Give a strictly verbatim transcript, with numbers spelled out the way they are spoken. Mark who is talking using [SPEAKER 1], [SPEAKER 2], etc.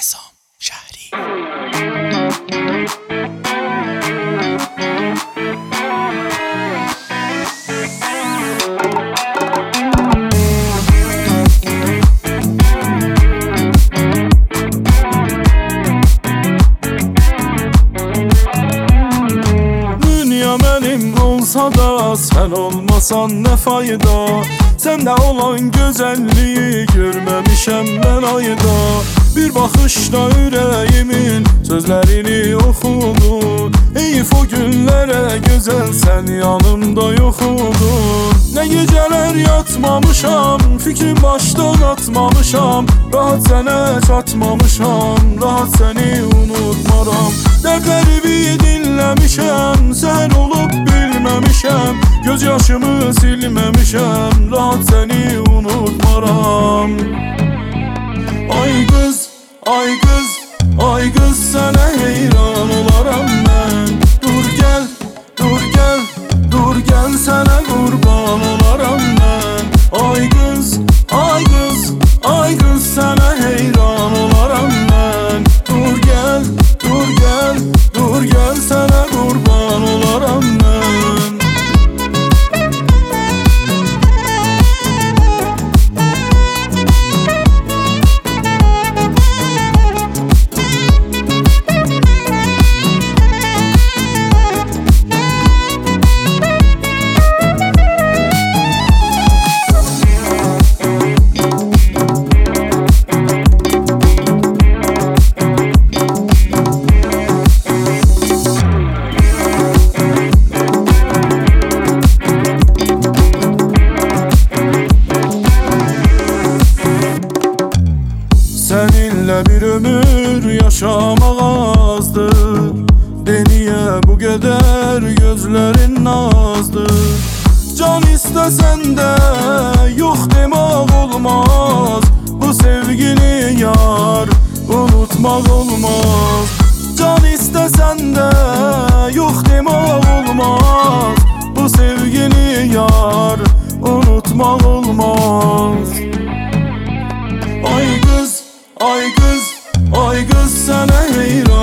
[SPEAKER 1] Esam Şəhri.
[SPEAKER 2] Dünya benim olsa da sen olmasan ne fayda? Sende olan güzelliği görmemişem ben ayda. Bir bakışta yüreğimin sözlerini okudu. Eyüp o günlere güzel sen yanımda yokudun. Ne geceler yatmamışam, fikrim baştan atmamışam. Rahat sene çatmamışam, rahat seni unutmaram. Dertlerimi dinlemişem, sen olup bilmemişem. Göz yaşımı silmemişem, rahat seni unutmaram. Ay kız, ay kız, ay kız sana heyran olaram ben. Dur gel, dur gel, dur gel sana kurban olaram ben. Ay kız, ay kız, ay kız sana heyran olaram ben. Dur gel, dur gel, dur gel sana kurban olaram ben. Seninle bir ömür yaşamak azdır. Deniye bu kadar gözlerin nazdır. Can istesen de yok demek olmaz. Bu sevgini yar unutmak olmaz. Can istesen de yok demek olmaz. Bu sevgini yar unutmak olmaz. Ay kız, ay kız, ay kız sana heyran